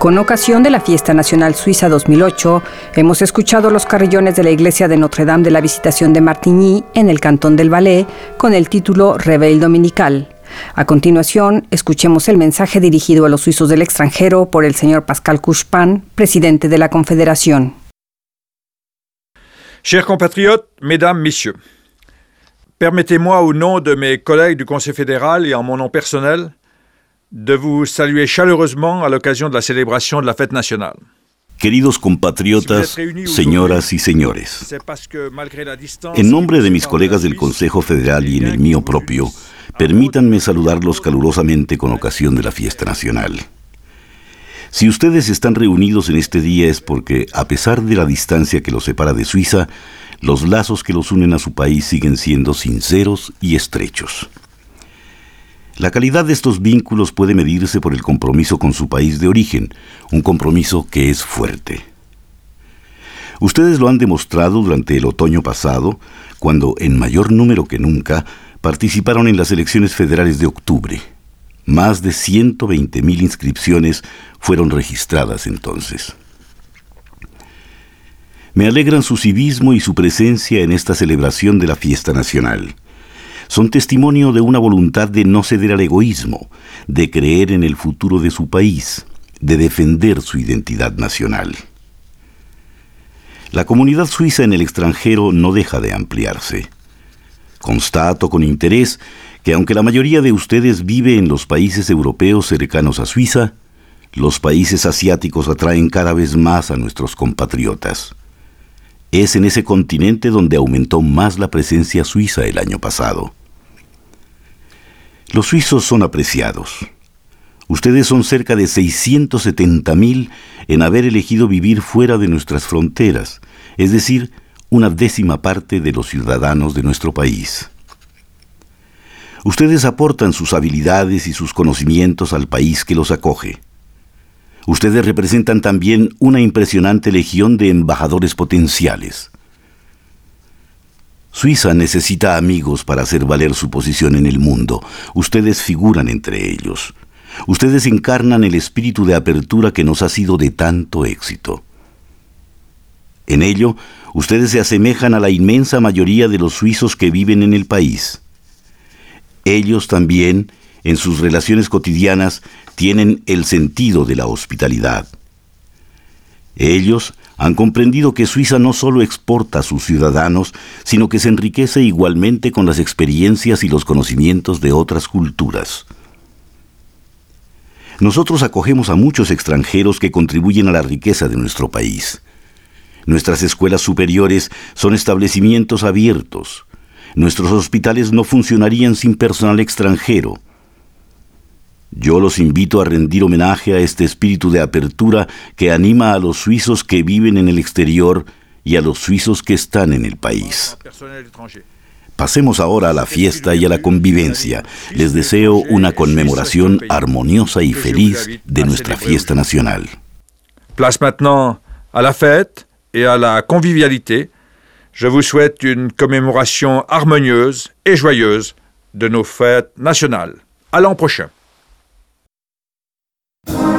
Con ocasión de la Fiesta Nacional Suiza 2008, hemos escuchado los carrillones de la iglesia de Notre-Dame de la Visitación de Martigny, en el Cantón del Valais, con el título Réveil Dominical. A continuación, escuchemos el mensaje dirigido a los suizos del extranjero por el señor Pascal Couchepin, presidente de la Confederación. Chers compatriotes, mesdames, messieurs, permettez-moi au nom de mes collègues du Conseil fédéral et en mon nom personnel de vous saluer chaleureusement à l'occasion de la célébration de la fête nationale. Queridos compatriotas, señoras y señores, en nombre de mis colegas del Consejo Federal y en el mío propio, permítanme saludarlos calurosamente con ocasión de la fiesta nacional. Si ustedes están reunidos en este día es porque, a pesar de la distancia que los separa de Suiza, los lazos que los unen a su país siguen siendo sinceros y estrechos. La calidad de estos vínculos puede medirse por el compromiso con su país de origen, un compromiso que es fuerte. Ustedes lo han demostrado durante el otoño pasado, cuando, en mayor número que nunca, participaron en las elecciones federales de octubre. Más de 120,000 inscripciones fueron registradas entonces. Me alegran su civismo y su presencia en esta celebración de la fiesta nacional. Son testimonio de una voluntad de no ceder al egoísmo, de creer en el futuro de su país, de defender su identidad nacional. La comunidad suiza en el extranjero no deja de ampliarse. Constato con interés que aunque la mayoría de ustedes vive en los países europeos cercanos a Suiza, los países asiáticos atraen cada vez más a nuestros compatriotas. Es en ese continente donde aumentó más la presencia suiza el año pasado. Los suizos son apreciados. Ustedes son cerca de 670,000 en haber elegido vivir fuera de nuestras fronteras, es decir, una 10ª parte de los ciudadanos de nuestro país. Ustedes aportan sus habilidades y sus conocimientos al país que los acoge. Ustedes representan también una impresionante legión de embajadores potenciales. Suiza necesita amigos para hacer valer su posición en el mundo. Ustedes figuran entre ellos. Ustedes encarnan el espíritu de apertura que nos ha sido de tanto éxito. En ello, ustedes se asemejan a la inmensa mayoría de los suizos que viven en el país. Ellos también, en sus relaciones cotidianas, tienen el sentido de la hospitalidad. Ellos han comprendido que Suiza no solo exporta a sus ciudadanos, sino que se enriquece igualmente con las experiencias y los conocimientos de otras culturas. Nosotros acogemos a muchos extranjeros que contribuyen a la riqueza de nuestro país. Nuestras escuelas superiores son establecimientos abiertos. Nuestros hospitales no funcionarían sin personal extranjero. Yo los invito a rendir homenaje a este espíritu de apertura que anima a los suizos que viven en el exterior y a los suizos que están en el país. Pasemos ahora a la fiesta y a la convivencia. Les deseo una conmemoración armoniosa y feliz de nuestra fiesta nacional. Place maintenant à la fête et à la convivialité. Je vous souhaite une commémoration harmonieuse et joyeuse de nos fêtes nationales. À l'an prochain.